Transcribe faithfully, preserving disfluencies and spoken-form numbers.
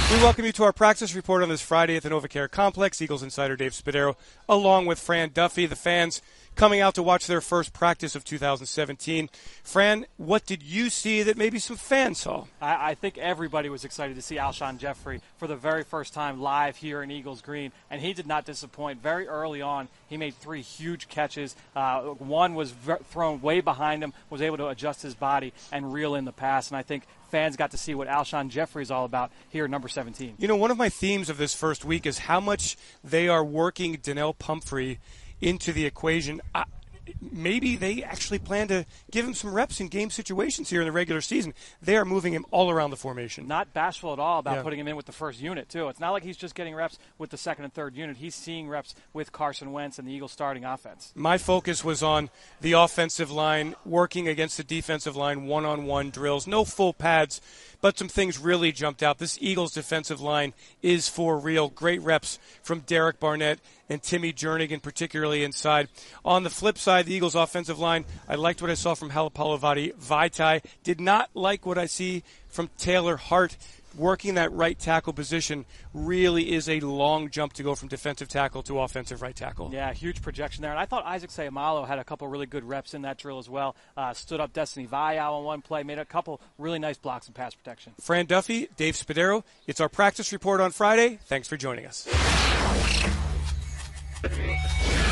We welcome you to our practice report on this Friday at the NovaCare Complex. Eagles insider Dave Spadaro, along with Fran Duffy, the fans coming out to watch their first practice of two thousand seventeen. Fran, what did you see that maybe some fans saw? I, I think everybody was excited to see Alshon Jeffrey for the very first time live here in Eagles Green, and he did not disappoint. Very early on, he made three huge catches. Uh, one was ver- thrown way behind him, was able to adjust his body and reel in the pass, and I think fans got to see what Alshon Jeffrey is all about here at number seventeen. You know, one of my themes of this first week is how much they are working Donnell Pumphrey into the equation. I, maybe they actually plan to give him some reps in game situations here in the regular season. They are moving him all around the formation. Not bashful at all about yeah. putting him in with the first unit, too. It's not like he's just getting reps with the second and third unit. He's seeing reps with Carson Wentz and the Eagles starting offense. My focus was on the offensive line, working against the defensive line, one-on-one drills, no full pads, but some things really jumped out. This Eagles defensive line is for real. Great reps from Derek Barnett and Timmy Jernigan, particularly inside. On the flip side, the Eagles offensive line, I liked what I saw from Halapalo Vaitai. Did not like what I see from Taylor Hart. Working that right tackle position really is a long jump to go from defensive tackle to offensive right tackle. Yeah, huge projection there. And I thought Isaac Sayamalo had a couple really good reps in that drill as well. Uh, stood up Destiny Vayau on one play, made a couple really nice blocks and pass protection. Fran Duffy, Dave Spadaro. It's our practice report on Friday. Thanks for joining us.